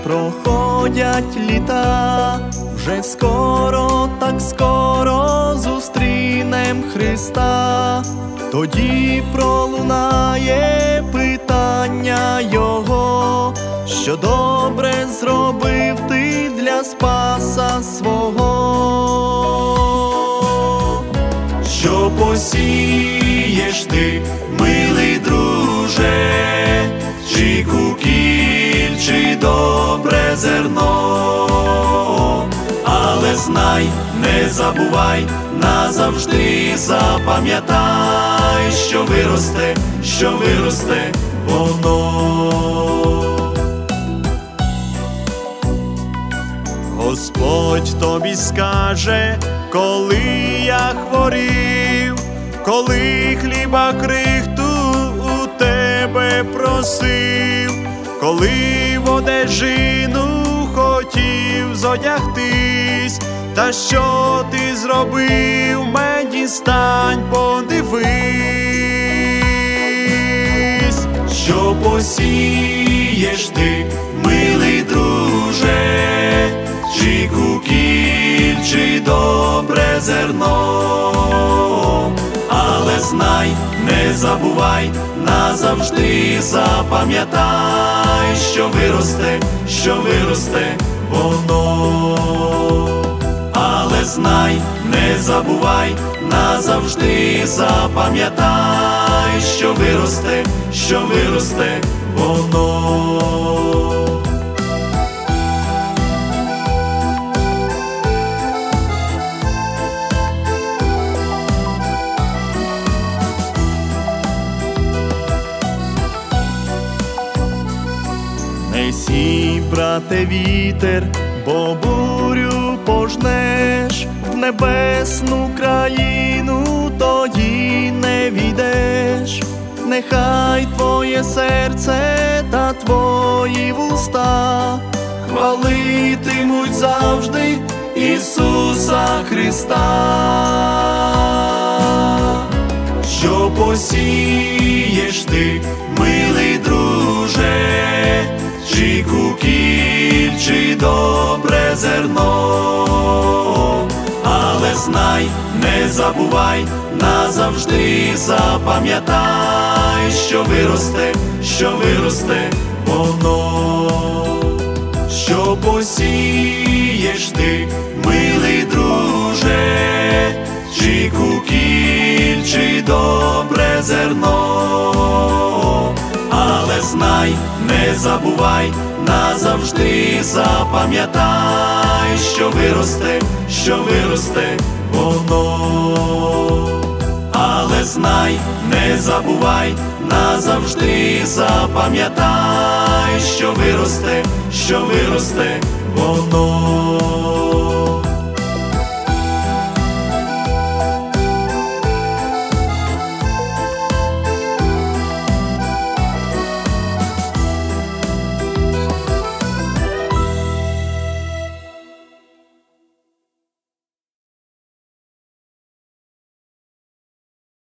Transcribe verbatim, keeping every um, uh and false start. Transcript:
проходять літа, вже скоро, так скоро зустрінем Христа. Тоді пролунає питання Його, що добре зробив ти для Спаса свого. Що посієш ти, милий друже, чи кукіль, чи добре зерно, але знай, не забувай, назавжди запам'ятай, що виросте, що виросте воно. Господь тобі скаже, коли я хворів, коли хліба крихту у тебе просив, коли в одежину хотів зодягтись, та що ти зробив, мені стань, подивись. Що посієш ти, милий друже, чи кукіль, чи добре зерно, але знай, не забувай, назавжди запам'ятай, що виросте, що виросте воно. Але знай, не забувай, назавжди запам'ятай, що виросте, що виросте воно. Не сій, брате, вітер, бо бурю пожнеш, в небесну країну тоді не війдеш. Нехай твоє серце та твої вуста хвалитимуть завжди Ісуса Христа. Що посієш ти, милий друже, чи кукіль, чи добре зерно, але знай, не забувай, назавжди запам'ятай, що виросте, що виросте воно. Що посієш ти, милий друже, чи кукіль, чи добре зерно, але знай, не забувай, назавжди запам'ятай, що виросте, що виросте воно. Але знай, не забувай, назавжди запам'ятай, що виросте, що виросте воно.